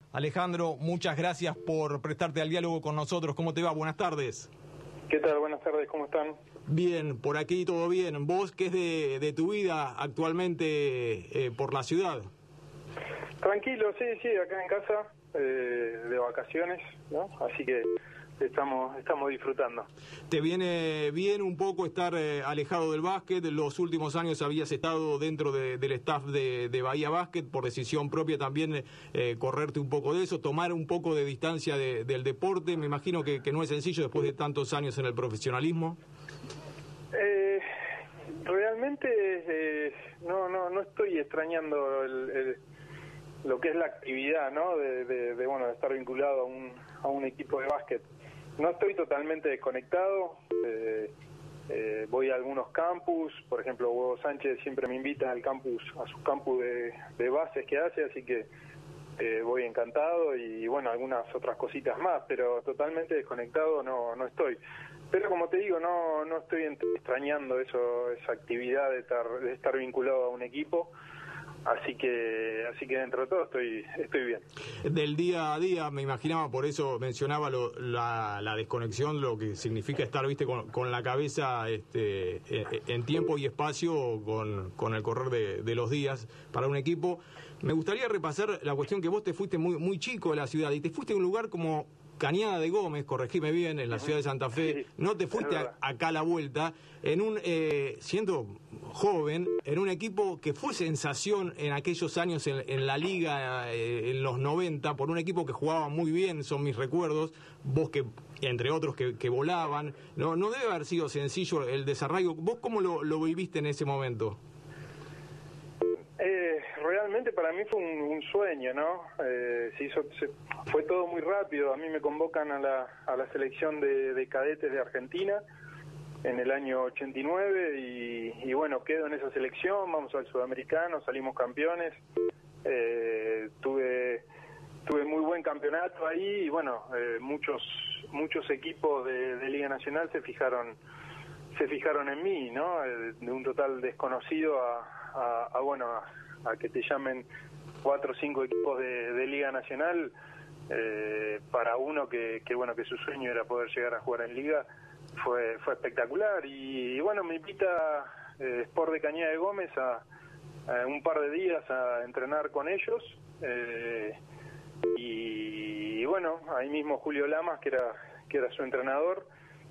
Alejandro, muchas gracias por prestarte al diálogo con nosotros. ¿Cómo te va? Buenas tardes. ¿Qué tal? Buenas tardes, ¿cómo están? Bien, por aquí todo bien. ¿Vos qué es de tu vida actualmente por la ciudad? Tranquilo, sí, acá en casa, de vacaciones, ¿no? Así que estamos disfrutando. ¿Te viene bien un poco estar alejado del básquet? Los últimos años habías estado dentro del staff de Bahía Básquet, por decisión propia también correrte un poco de eso, tomar un poco de distancia del deporte. Me imagino que no es sencillo después de tantos años en el profesionalismo. Realmente no estoy extrañando lo que es la actividad, ¿no? De estar vinculado a un equipo de básquet. No estoy totalmente desconectado, voy a algunos campus, por ejemplo, Hugo Sánchez siempre me invita a su campus de bases que hace, así que voy encantado y bueno, algunas otras cositas más, pero totalmente desconectado no estoy. Pero como te digo, no estoy extrañando esa actividad de estar vinculado a un equipo. Así que dentro de todo estoy bien. Del día a día, me imaginaba, por eso mencionaba la desconexión, lo que significa estar, viste, con la cabeza en tiempo y espacio, con el correr de los días para un equipo. Me gustaría repasar la cuestión que vos te fuiste muy chico de la ciudad y te fuiste a un lugar como Cañada de Gómez, corregime bien, en la ciudad de Santa Fe. Sí, no te fuiste acá a la vuelta, siendo joven, en un equipo que fue sensación en aquellos años en la liga, en los 90, por un equipo que jugaba muy bien, son mis recuerdos, vos que, entre otros, que volaban. No debe haber sido sencillo el desarrollo. ¿Vos cómo lo viviste en ese momento? Realmente para mí fue un sueño, ¿no? Fue todo muy rápido. A mí me convocan a la selección de cadetes de Argentina en el año 89 y bueno, quedo en esa selección, vamos al Sudamericano, salimos campeones, tuve muy buen campeonato ahí y bueno, muchos equipos de Liga Nacional se fijaron en mí, ¿no? De un total desconocido a que te llamen 4 o 5 equipos de Liga Nacional, para uno que su sueño era poder llegar a jugar en Liga, fue espectacular. Y bueno, me invita Sport de Cañada de Gómez a un par de días a entrenar con ellos, y bueno, ahí mismo Julio Lamas, que era su entrenador,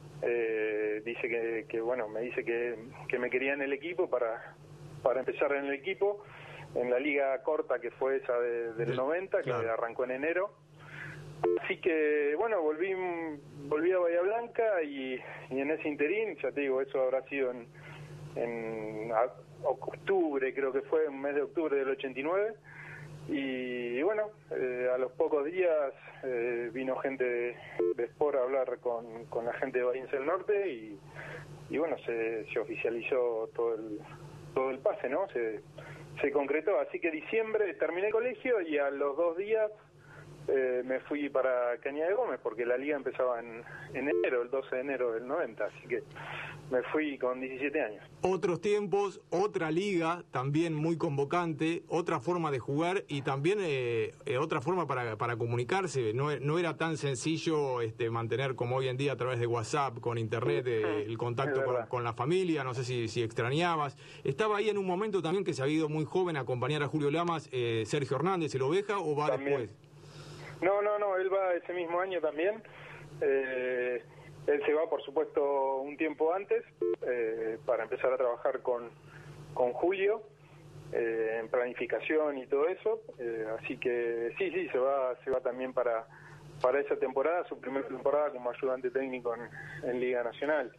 dice me dice que me quería en el equipo para empezar en el equipo en la liga corta que fue esa del 90, claro, que arrancó en enero. Así que bueno, volví a Bahía Blanca y en ese interín, ya te digo, eso habrá sido en octubre, creo que fue un mes de octubre del 89, y bueno, a los pocos días vino gente de Sport a hablar con la gente de Bahía del Norte y bueno, se oficializó todo el pase, ¿no? Se concretó, así que diciembre terminé el colegio y a los 2 días me fui para Cañada de Gómez, porque la liga empezaba en enero, el 12 de enero del 90, así que me fui con 17 años. Otros tiempos, otra liga, también muy convocante, otra forma de jugar y también otra forma para comunicarse. No era tan sencillo mantener como hoy en día a través de WhatsApp, con internet, el contacto con la familia. No sé si extrañabas. Estaba ahí en un momento también que se había ido muy joven a acompañar a Julio Lamas, Sergio Hernández, ¿el Oveja, o va también después? No, él va ese mismo año también. Él se va, por supuesto, un tiempo antes, para empezar a trabajar con Julio en planificación y todo eso. Así que sí, se va también para esa temporada, su primera temporada como ayudante técnico en Liga Nacional.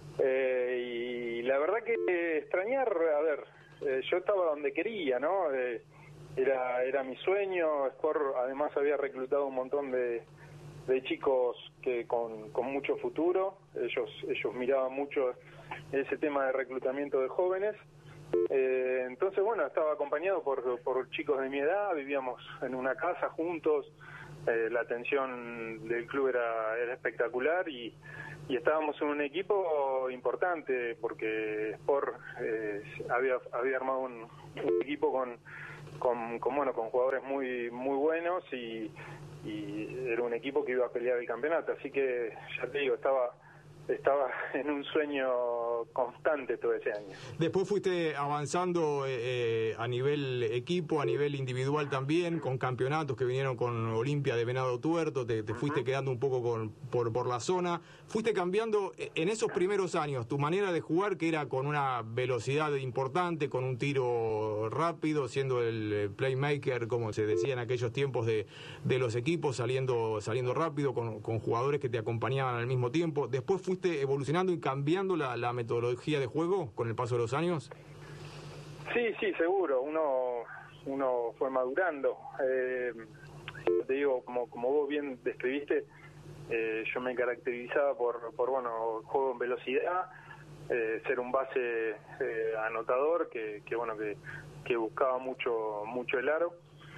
Y la verdad que extrañar, yo estaba donde quería, ¿no? Era mi sueño. Sport además había reclutado un montón de chicos que con mucho futuro. Ellos miraban mucho ese tema de reclutamiento de jóvenes. Entonces, bueno, estaba acompañado por chicos de mi edad, vivíamos en una casa juntos, la atención del club era espectacular y estábamos en un equipo importante porque Sport había armado un equipo con jugadores muy buenos y era un equipo que iba a pelear el campeonato, así que ya te digo, estaba en un sueño constante todo ese año. Después fuiste avanzando a nivel equipo, a nivel individual también, con campeonatos que vinieron con Olimpia de Venado Tuerto, te fuiste quedando un poco por la zona, fuiste cambiando en esos primeros años tu manera de jugar, que era con una velocidad importante, con un tiro rápido, siendo el playmaker, como se decía en aquellos tiempos de los equipos, saliendo rápido, con jugadores que te acompañaban al mismo tiempo. Después fuiste evolucionando y cambiando la metodología de juego con el paso de los años. Sí, seguro. Uno fue madurando. Te digo, como vos bien describiste, yo me caracterizaba por juego en velocidad, ser un base anotador que buscaba mucho el aro.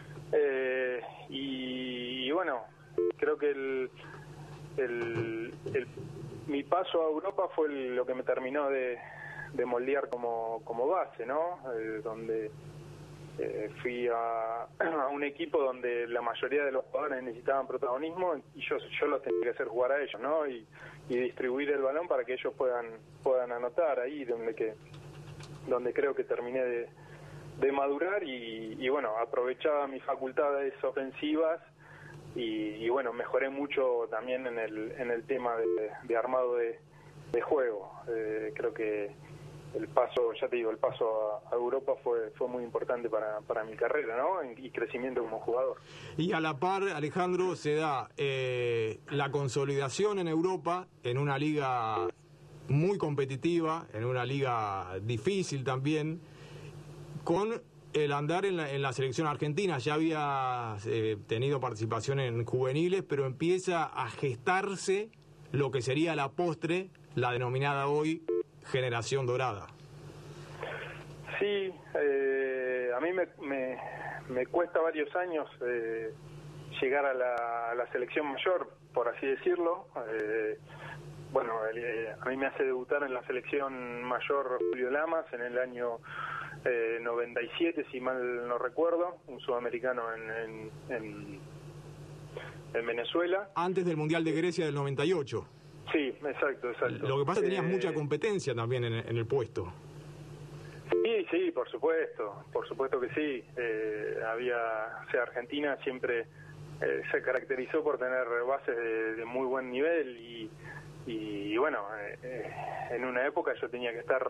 Y bueno, creo que mi paso a Europa fue lo que me terminó de moldear como base, ¿no? Donde fui a un equipo donde la mayoría de los jugadores necesitaban protagonismo y yo los tenía que hacer jugar a ellos, ¿no? Y distribuir el balón para que ellos puedan anotar, ahí donde creo que terminé de madurar y bueno, aprovechaba mis facultades ofensivas y bueno, mejoré mucho también en el tema de armado de juego. Creo que el paso a Europa fue muy importante para mi carrera, ¿no? Y crecimiento como jugador. Y a la par, Alejandro, se da la consolidación en Europa, en una liga muy competitiva, en una liga difícil también, con el andar en la selección argentina. Ya había tenido participación en juveniles, pero empieza a gestarse lo que sería la postre, la denominada hoy Generación Dorada. Sí, a mí me cuesta varios años llegar a la selección mayor, por así decirlo. A mí me hace debutar en la selección mayor Julio Lamas en el año 97, si mal no recuerdo, un sudamericano en Venezuela. Antes del Mundial de Grecia del 98. Sí, exacto. Lo que pasa es que tenías mucha competencia también en el puesto. Sí, por supuesto que sí. Argentina siempre se caracterizó por tener bases de muy buen nivel y bueno, en una época yo tenía que estar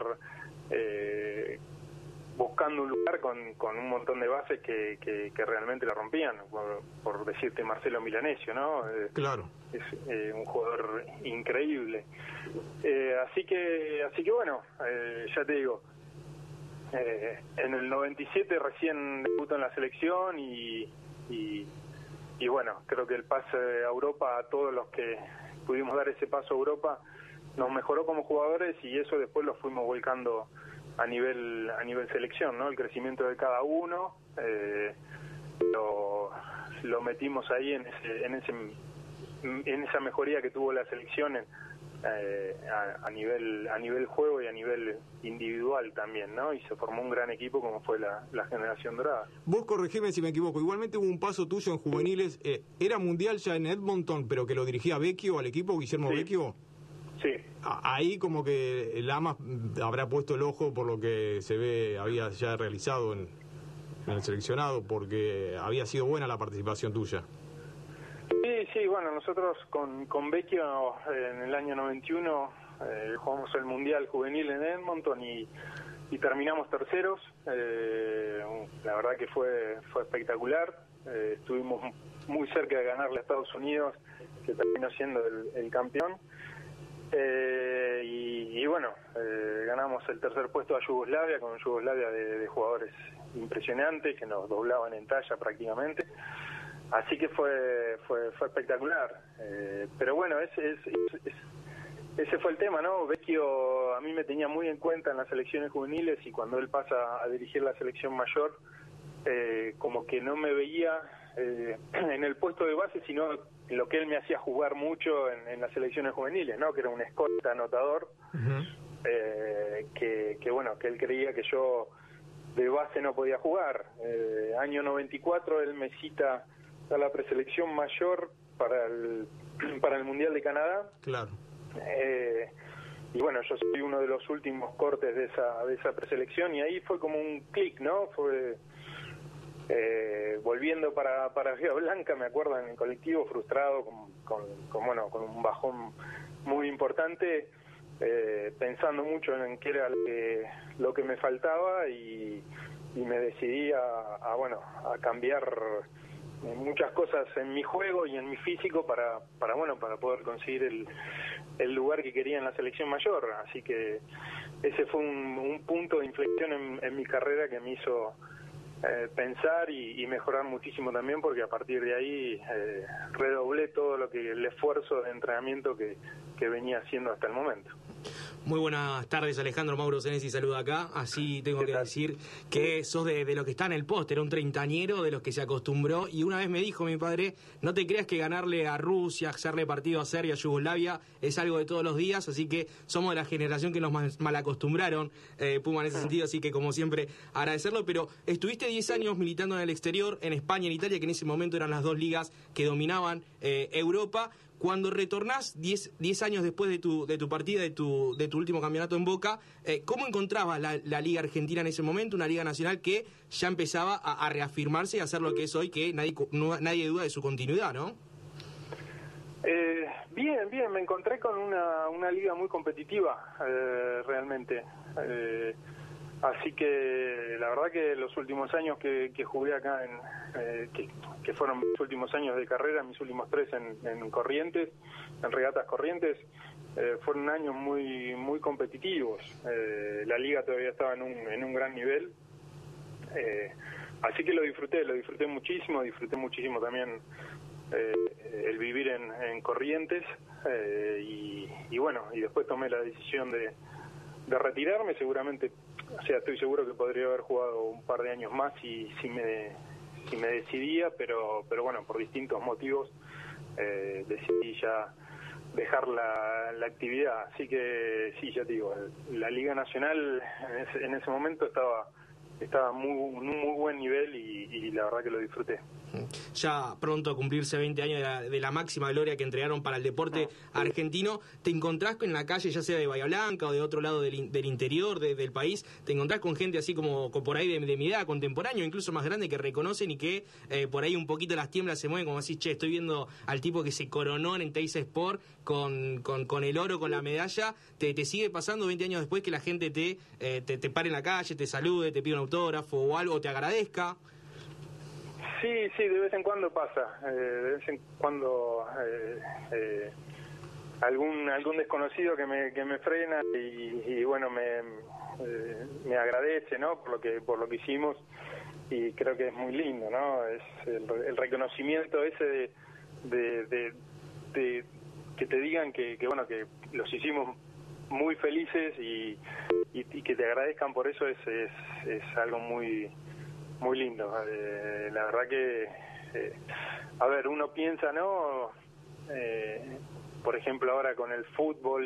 buscando un lugar con un montón de bases que realmente la rompían, por decirte Marcelo Milanesio, ¿no? Claro. Es un jugador increíble. Así que bueno, ya te digo, en el 97 recién debuto en la selección y bueno, creo que el pase a Europa, a todos los que pudimos dar ese paso a Europa, nos mejoró como jugadores y eso después lo fuimos volcando a nivel selección, ¿no? El crecimiento de cada uno lo metimos ahí en esa mejoría que tuvo la selección a nivel juego y a nivel individual también, ¿no? Y se formó un gran equipo como fue la Generación Dorada. Vos corregime si me equivoco, igualmente hubo un paso tuyo en juveniles, era mundial ya en Edmonton, pero que lo dirigía Vecchio al equipo, Guillermo Vecchio. Sí. Ahí como que Lamas habrá puesto el ojo por lo que se ve, había ya realizado en el seleccionado, porque había sido buena la participación tuya. Sí, bueno, nosotros con Vecchio en el año 91 jugamos el Mundial Juvenil en Edmonton y terminamos terceros. La verdad que fue espectacular. Estuvimos muy cerca de ganarle a Estados Unidos, que terminó siendo el campeón. Y bueno, ganamos el tercer puesto a Yugoslavia, con Yugoslavia de jugadores impresionantes que nos doblaban en talla prácticamente. Así que fue espectacular. Pero bueno, ese fue el tema, ¿no? Vecchio a mí me tenía muy en cuenta en las selecciones juveniles y cuando él pasa a dirigir la selección mayor, como que no me veía en el puesto de base, sino lo que él me hacía jugar mucho en las selecciones juveniles, ¿no? Que era un escolta anotador, que bueno, que él creía que yo de base no podía jugar. Año 94 él me cita a la preselección mayor para el Mundial de Canadá. Claro. Y bueno, yo soy uno de los últimos cortes de esa preselección, y ahí fue como un clic, ¿no? Fue volviendo para Río Blanca, me acuerdo, en el colectivo, frustrado, con un bajón muy importante, pensando mucho en qué era lo que me faltaba, y me decidí a cambiar muchas cosas en mi juego y en mi físico para poder conseguir el lugar que quería en la selección mayor. Así que ese fue un punto de inflexión en mi carrera que me hizo pensar y mejorar muchísimo también, porque a partir de ahí redoblé todo el esfuerzo de entrenamiento que venía haciendo hasta el momento. Muy buenas tardes, Alejandro. Mauro Senesi saluda acá. Así tengo que decir que sos de lo que está en el póster, un treintañero de los que se acostumbró. Y una vez me dijo mi padre, no te creas que ganarle a Rusia, hacerle partido a Serbia, a Yugoslavia, es algo de todos los días. Así que somos de la generación que nos mal acostumbraron, Puma, en ese sentido. Así que, como siempre, agradecerlo. Pero estuviste 10 años militando en el exterior, en España y en Italia, que en ese momento eran las dos ligas que dominaban Europa. Cuando retornás 10 años después de tu partida, de tu último campeonato en Boca, ¿cómo encontrabas la Liga Argentina en ese momento? Una Liga Nacional que ya empezaba a reafirmarse y a hacer lo que es hoy, que nadie duda de su continuidad, ¿no? Bien, me encontré con una liga muy competitiva, realmente. Así que la verdad que los últimos años que jugué acá, que fueron mis últimos años de carrera, mis últimos 3 en Corrientes, en Regatas Corrientes, fueron años muy muy competitivos. La liga todavía estaba en un gran nivel, así que lo disfruté muchísimo también el vivir en Corrientes, y bueno, y después tomé la decisión de retirarme. Seguramente, o sea, estoy seguro que podría haber jugado un par de años más si me decidía, pero bueno, por distintos motivos decidí ya dejar la actividad. Así que sí, ya te digo, la Liga Nacional en ese momento estaba en un muy buen nivel, y la verdad que lo disfruté. Ya pronto a cumplirse 20 años de la máxima gloria que entregaron para el deporte argentino. ¿Te encontrás en la calle, ya sea de Bahía Blanca o de otro lado del interior del país, te encontrás con gente así como por ahí de mi edad, contemporáneo, incluso más grande, que reconocen y que por ahí un poquito las tiemblas se mueven, como decís, che, estoy viendo al tipo que se coronó en Teis Sport con el oro, con la medalla? ¿Te sigue pasando 20 años después que la gente te pare en la calle, te salude, te pide un autógrafo o algo, te agradezca? Sí, de vez en cuando pasa. De vez en cuando algún desconocido que me frena y bueno, me agradece, ¿no? por lo que hicimos, y creo que es muy lindo, ¿no? Es el reconocimiento ese de que te digan que bueno, que los hicimos muy felices, y que te agradezcan por eso, es algo muy muy lindo. La verdad que a ver, uno piensa, ¿no? Por ejemplo, ahora con el fútbol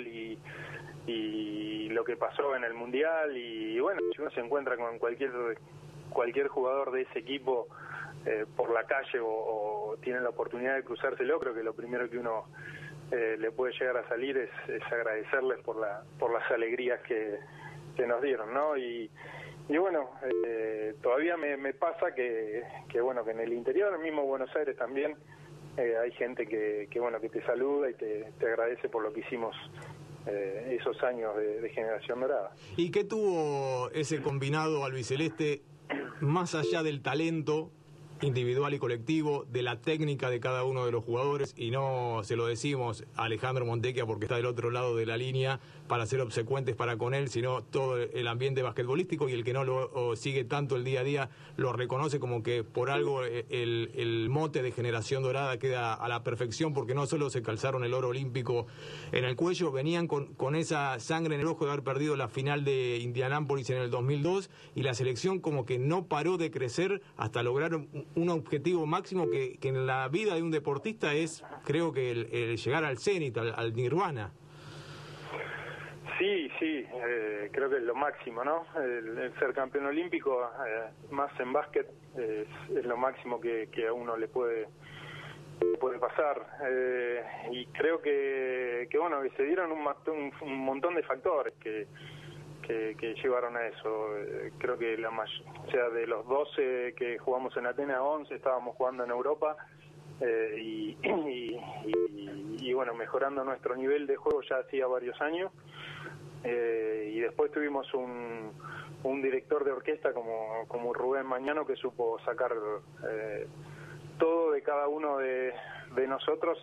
y lo que pasó en el Mundial, y bueno, si uno se encuentra con cualquier jugador de ese equipo por la calle o tiene la oportunidad de cruzárselo, creo que lo primero que uno le puede llegar a salir es agradecerles por las alegrías que nos dieron, ¿no? Y bueno, todavía me pasa que bueno, que en el interior, el mismo Buenos Aires también, hay gente que bueno, que te saluda y te agradece por lo que hicimos esos años de Generación Dorada. ¿Y qué tuvo ese combinado albiceleste, más allá del talento individual y colectivo, de la técnica de cada uno de los jugadores? Y no se lo decimos a Alejandro Montequia porque está del otro lado de la línea para ser obsecuentes para con él, sino todo el ambiente basquetbolístico, y el que no lo sigue tanto el día a día lo reconoce como que por algo el mote de Generación Dorada queda a la perfección, porque no solo se calzaron el oro olímpico en el cuello, venían con esa sangre en el ojo de haber perdido la final de Indianápolis en el 2002, y la selección como que no paró de crecer hasta lograr un objetivo máximo que en la vida de un deportista es, creo que el llegar al cenit, al nirvana. Sí, creo que es lo máximo, ¿no? El ser campeón olímpico, más en básquet, es lo máximo que a uno le puede pasar. Y creo que bueno, que se dieron un montón de factores que llevaron a eso. Creo que o sea, de los 12 que jugamos en Atenas, 11 estábamos jugando en Europa. Y bueno, mejorando nuestro nivel de juego ya hacía varios años. Y después tuvimos un director de orquesta como Rubén Mañano, que supo sacar todo de cada uno de nosotros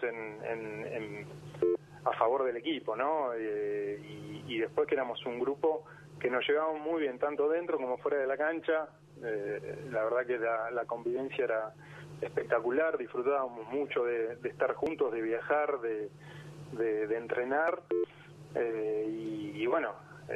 a favor del equipo, ¿no? Y después que éramos un grupo que nos llevábamos muy bien, tanto dentro como fuera de la cancha. La verdad que la convivencia era espectacular, disfrutábamos mucho de estar juntos, de viajar, de entrenar. Y bueno,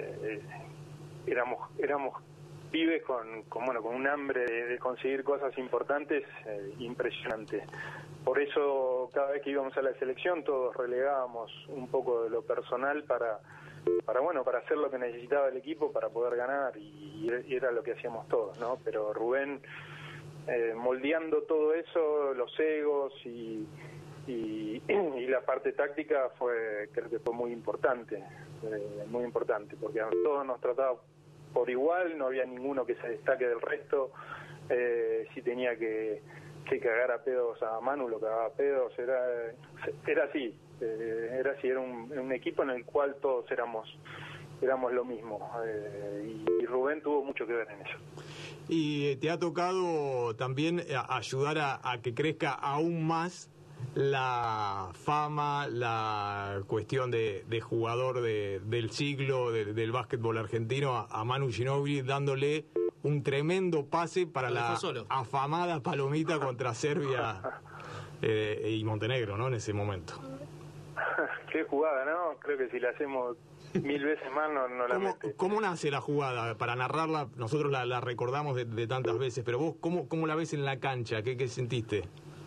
éramos pibes con un hambre de conseguir cosas importantes impresionante. Por eso cada vez que íbamos a la selección todos relegábamos un poco de lo personal para hacer lo que necesitaba el equipo para poder ganar, y era lo que hacíamos todos, ¿no? Pero Rubén, moldeando todo eso, los egos y la parte táctica, creo que fue muy importante, porque a todos nos trataba por igual, no había ninguno que se destaque del resto. Si tenía que cagar a pedos a Manu, lo cagaba a pedos. Era así, era un equipo en el cual todos éramos lo mismo, y Rubén tuvo mucho que ver en eso. Y te ha tocado también ayudar a que crezca aún más la fama, la cuestión de jugador del siglo del básquetbol argentino a Manu Ginóbili, dándole un tremendo pase para la afamada palomita contra Serbia y Montenegro, ¿no? En ese momento. Qué jugada, ¿no? Creo que si la hacemos 1000 veces más no la mete. ¿Cómo nace la jugada? Para narrarla, nosotros la recordamos de tantas veces, pero vos, ¿cómo la ves en la cancha? ¿Qué sentiste?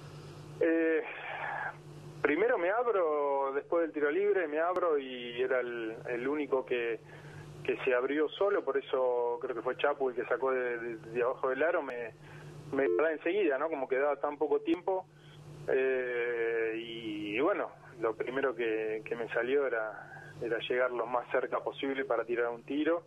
Primero me abro, después del tiro libre me abro, y era el único que se abrió solo, por eso creo que fue Chapu el que sacó de abajo del aro, me da enseguida, ¿no? Como quedaba tan poco tiempo, y bueno, lo primero que me salió era llegar lo más cerca posible para tirar un tiro,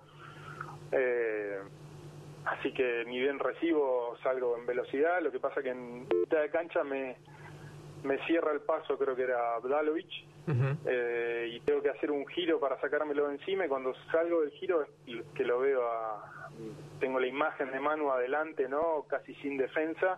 así que ni bien recibo, salgo en velocidad. Lo que pasa que en mitad de cancha me cierra el paso, creo que era Bdalovic, y tengo que hacer un giro para sacármelo de encima, y cuando salgo del giro, que lo veo tengo la imagen de Manu adelante, ¿no? Casi sin defensa,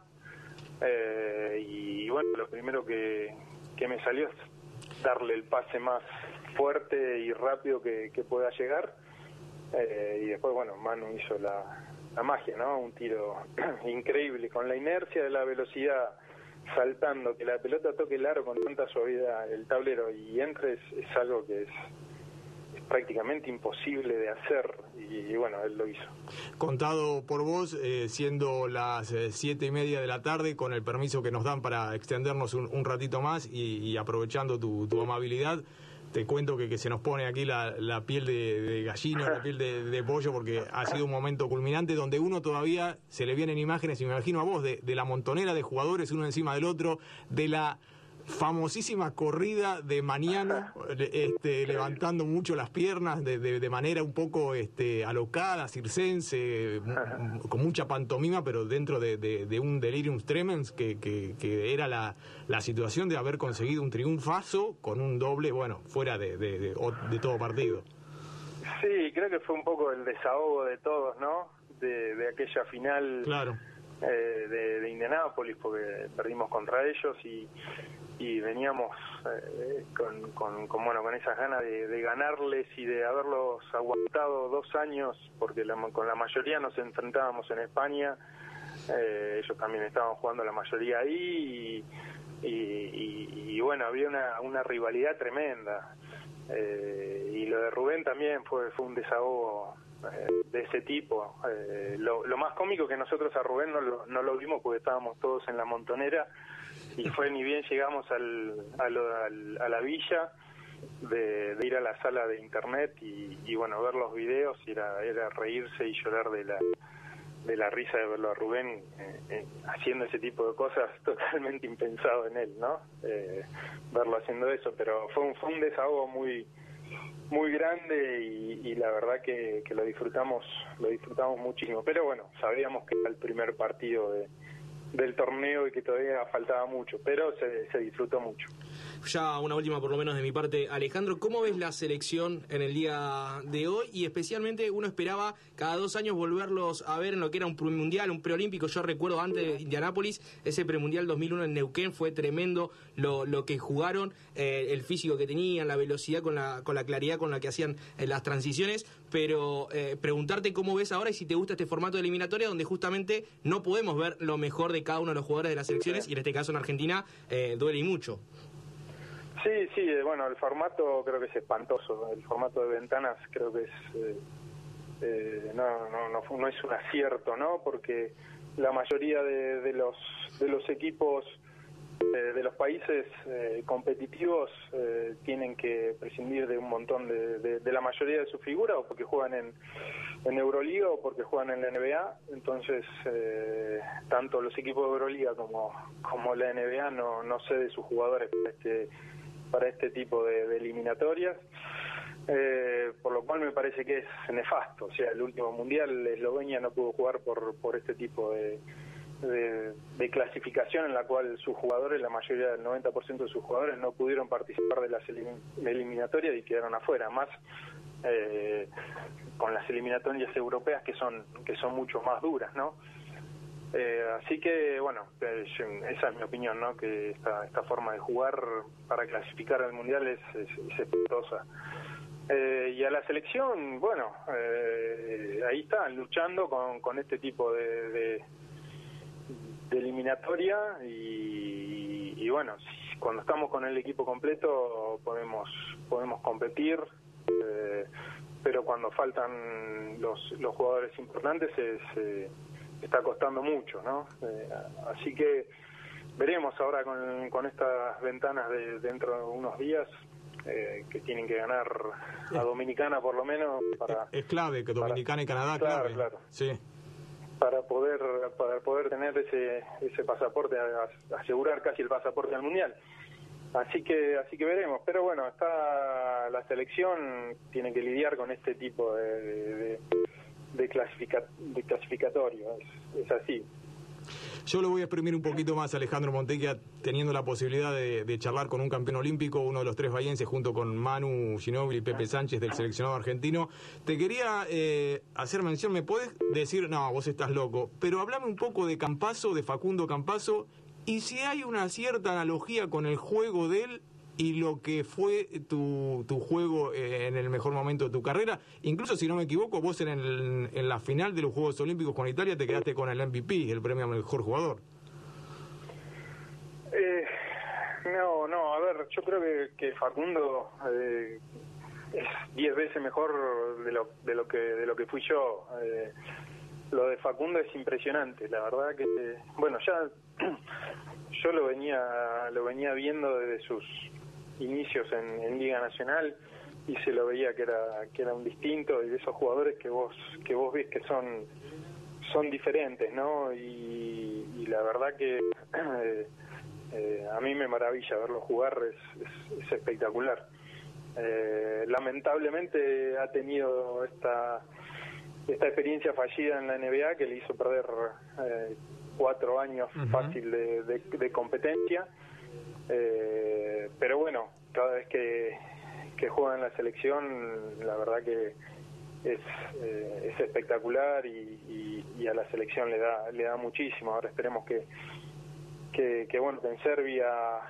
y bueno, lo primero que me salió es darle el pase más fuerte y rápido que pueda llegar, y después, bueno, Manu hizo la magia, ¿no? Un tiro increíble, con la inercia de la velocidad, saltando, que la pelota toque el aro con tanta suavidad, el tablero, y entre, es algo que es prácticamente imposible de hacer, y bueno, él lo hizo. Contado por vos, siendo las 7:30 de la tarde, con el permiso que nos dan para extendernos un ratito más, y aprovechando tu amabilidad, te cuento que se nos pone aquí la piel de gallina, la piel de pollo, porque ha sido un momento culminante donde uno todavía se le vienen imágenes, y me imagino a vos, de la montonera de jugadores uno encima del otro, de la famosísima corrida de Mañano, levantando mucho las piernas de manera un poco alocada, circense, con mucha pantomima, pero dentro de un delirium tremens que era la situación de haber conseguido un triunfazo con un doble, bueno, fuera de todo partido. Sí, creo que fue un poco el desahogo de todos, ¿no? De aquella final. Claro. De Indianápolis, porque perdimos contra ellos, y veníamos con esas ganas de ganarles y de haberlos aguantado 2 años, porque con la mayoría nos enfrentábamos en España, ellos también estaban jugando la mayoría ahí, y bueno, había una rivalidad tremenda, y lo de Rubén también fue un desahogo de ese tipo. Lo más cómico que nosotros a Rubén no lo vimos porque estábamos todos en la montonera, y fue ni bien llegamos a la villa, de ir a la sala de internet y bueno, ver los videos, era reírse y llorar de la risa de verlo a Rubén haciendo ese tipo de cosas totalmente impensado en él, ¿no? Verlo haciendo eso, pero fue un desahogo muy grande y la verdad que lo disfrutamos muchísimo. Pero bueno, sabíamos que era el primer partido del torneo y que todavía faltaba mucho, pero se disfrutó mucho. Ya una última por lo menos de mi parte, Alejandro, ¿cómo ves la selección en el día de hoy? Y especialmente uno esperaba cada 2 años volverlos a ver en lo que era un premundial, un preolímpico. Yo recuerdo antes de Indianápolis, ese premundial 2001 en Neuquén, fue tremendo lo que jugaron, el físico que tenían, la velocidad con la claridad con la que hacían las transiciones, pero preguntarte cómo ves ahora y si te gusta este formato de eliminatoria donde justamente no podemos ver lo mejor de cada uno de los jugadores de las selecciones, y en este caso en Argentina duele y mucho. Sí, bueno, el formato creo que es espantoso. El formato de ventanas creo que no es un acierto, ¿no? Porque la mayoría de los equipos de los países competitivos tienen que prescindir de un montón de la mayoría de sus figuras, o porque juegan en Euroliga o porque juegan en la NBA. Entonces tanto los equipos de Euroliga como la NBA no cede sus jugadores para este tipo de eliminatorias, por lo cual me parece que es nefasto. O sea, el último mundial Eslovenia no pudo jugar por este tipo de clasificación en la cual sus jugadores, la mayoría del 90% de sus jugadores no pudieron participar de las eliminatorias y quedaron afuera, más con las eliminatorias europeas que son mucho más duras, ¿no? Así que, bueno, esa es mi opinión, ¿no? Que esta forma de jugar para clasificar al Mundial es espantosa. Y a la selección, bueno, ahí están luchando con este tipo de eliminatoria y bueno, cuando estamos con el equipo completo podemos competir, pero cuando faltan los jugadores importantes está costando mucho, ¿no? Así que veremos ahora con estas ventanas de dentro de unos días, que tienen que ganar a Dominicana por lo menos para... Es clave que Dominicana y Canadá, clave. Claro. Sí. Para poder tener ese pasaporte, asegurar casi el pasaporte al Mundial. Así que veremos, pero bueno, está la selección, tiene que lidiar con este tipo de clasificatorio, es así. Yo lo voy a exprimir un poquito más, Alejandro Montequia, teniendo la posibilidad de charlar con un campeón olímpico, uno de los 3 bahienses, junto con Manu Ginóbili y Pepe Sánchez del seleccionado argentino. Te quería hacer mención, ¿me podés decir? No, vos estás loco, pero hablame un poco de Campazzo, de Facundo Campazzo, y si hay una cierta analogía con el juego de él y lo que fue tu juego en el mejor momento de tu carrera. Incluso, si no me equivoco, vos en la final de los Juegos Olímpicos con Italia te quedaste con el MVP, el premio a mejor jugador. No, a ver, yo creo que Facundo es 10 veces mejor de lo que fui yo. Lo de Facundo es impresionante, la verdad que, bueno, ya yo lo venía viendo desde sus inicios en Liga Nacional y se lo veía que era un distinto, y de esos jugadores que vos ves que son diferentes, ¿no? Y la verdad que a mí me maravilla verlo jugar, es espectacular. Lamentablemente ha tenido esta experiencia fallida en la NBA que le hizo perder 4 años fácil de competencia, pero bueno, cada vez que juega en la selección, la verdad que es espectacular y a la selección le da muchísimo. Ahora esperemos que bueno, que en Serbia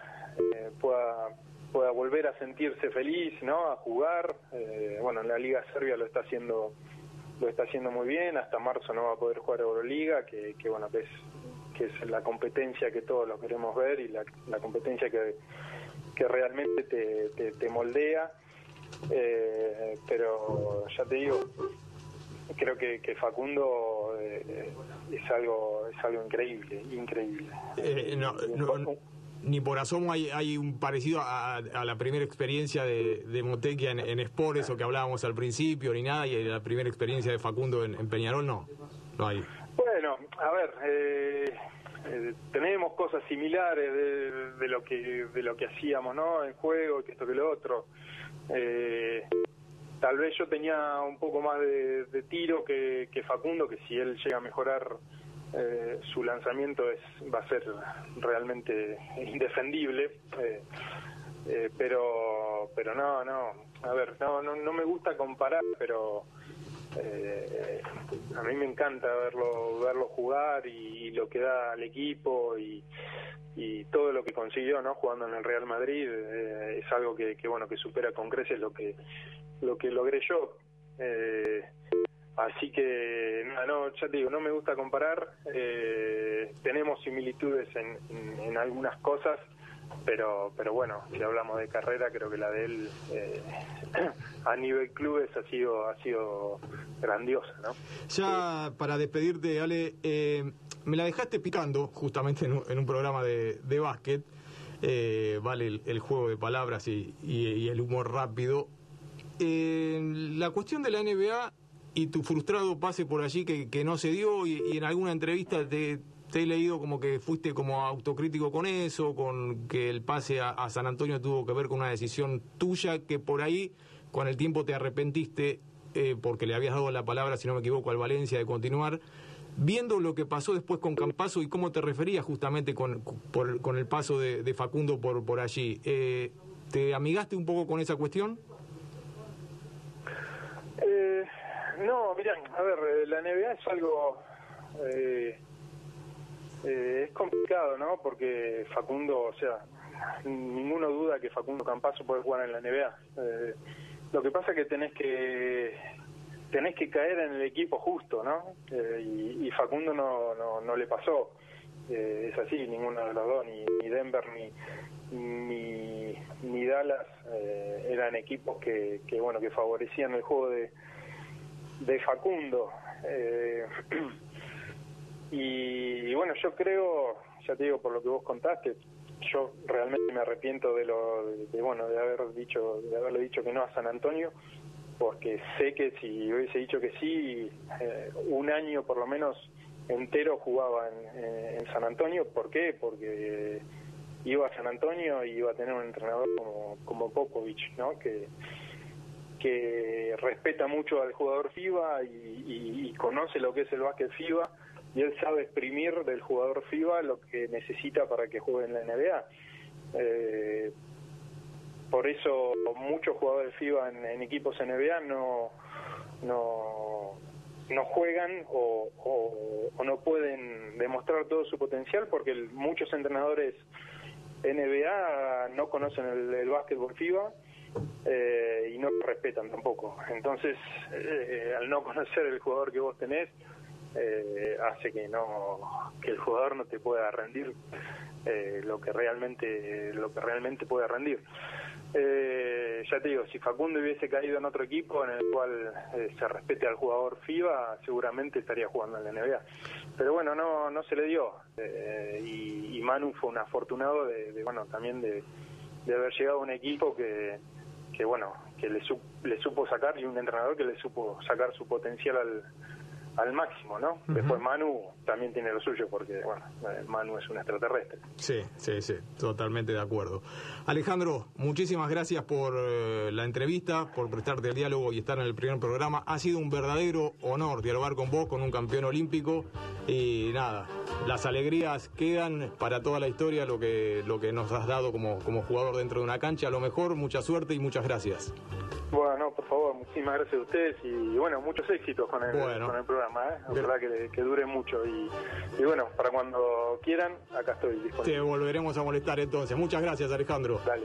pueda volver a sentirse feliz, ¿no? A jugar. Bueno, en la Liga Serbia lo está haciendo muy bien. Hasta marzo no va a poder jugar Euroliga, que bueno, que es la competencia que todos lo queremos ver y la competencia que realmente te moldea. Pero ya te digo, creo que Facundo es algo increíble. ni por asomo hay un parecido a la primera experiencia de Motequia en Sport, eso que hablábamos al principio, ni nada, y la primera experiencia de Facundo en Peñarol, no hay. Bueno, a ver, tenemos cosas similares de lo que hacíamos, ¿no? En juego, que esto que lo otro. Tal vez yo tenía un poco más de tiro que Facundo, que si él llega a mejorar su lanzamiento va a ser realmente indefendible, pero no, a ver, no me gusta comparar, pero a mí me encanta verlo jugar y lo que da al equipo y todo lo que consiguió, ¿no? Jugando en el Real Madrid, es algo que bueno, que supera con creces lo que logré yo. Así que no, ya te digo, no me gusta comparar. Tenemos similitudes en algunas cosas, pero bueno, si hablamos de carrera, creo que la de él a nivel clubes ha sido grandiosa, ¿no? Ya para despedirte, Ale, me la dejaste picando justamente en un programa de básquet. Vale el juego de palabras y el humor rápido. La cuestión de la NBA y tu frustrado pase por allí que no se dio, y en alguna entrevista te he leído como que fuiste como autocrítico con eso, con que el pase a San Antonio tuvo que ver con una decisión tuya, que por ahí con el tiempo te arrepentiste porque le habías dado la palabra, si no me equivoco, al Valencia de continuar. Viendo lo que pasó después con Campazzo y cómo te referías justamente con el paso de Facundo por allí, ¿te amigaste un poco con esa cuestión? No, mirá, a ver, la NBA es algo... es complicado, ¿no? Porque Facundo, o sea, ninguno duda que Facundo Campazzo puede jugar en la NBA. Lo que pasa es que tenés que caer en el equipo justo, ¿no? Y Facundo no le pasó. Es así, ninguno de los dos, ni Denver ni Dallas eran equipos que bueno, que favorecían el juego de Facundo. Y bueno, yo creo, ya te digo, por lo que vos contaste, yo realmente me arrepiento de haberle dicho que no a San Antonio, porque sé que si hubiese dicho que sí, un año por lo menos entero jugaba en San Antonio. ¿Por qué? Porque iba a San Antonio y iba a tener un entrenador como Popovich, ¿no? Que respeta mucho al jugador FIBA y conoce lo que es el básquet FIBA, y él sabe exprimir del jugador FIBA lo que necesita para que juegue en la NBA. Por eso muchos jugadores FIBA en equipos NBA no juegan o no pueden demostrar todo su potencial, porque muchos entrenadores NBA no conocen el básquetbol FIBA y no lo respetan tampoco. Entonces, al no conocer el jugador que vos tenés, hace que el jugador no te pueda rendir lo que realmente puede rendir. Ya te digo, si Facundo hubiese caído en otro equipo en el cual se respete al jugador FIBA, seguramente estaría jugando en la NBA. Pero bueno, no se le dio, y Manu fue un afortunado también de haber llegado a un equipo que le supo sacar, y un entrenador que le supo sacar su potencial al máximo, ¿no? Uh-huh. Después Manu también tiene lo suyo, porque Manu es un extraterrestre. Sí, totalmente de acuerdo. Alejandro, muchísimas gracias por la entrevista, por prestarte el diálogo y estar en el primer programa. Ha sido un verdadero honor dialogar con vos, con un campeón olímpico, y nada, las alegrías quedan para toda la historia, lo que nos has dado como jugador dentro de una cancha. A lo mejor, mucha suerte y muchas gracias. Bueno, por favor, muchísimas gracias a ustedes, y bueno, muchos éxitos con el programa, ojalá que dure mucho, y bueno, para cuando quieran, acá estoy disponible. Te volveremos a molestar entonces. Muchas gracias, Alejandro. Dale.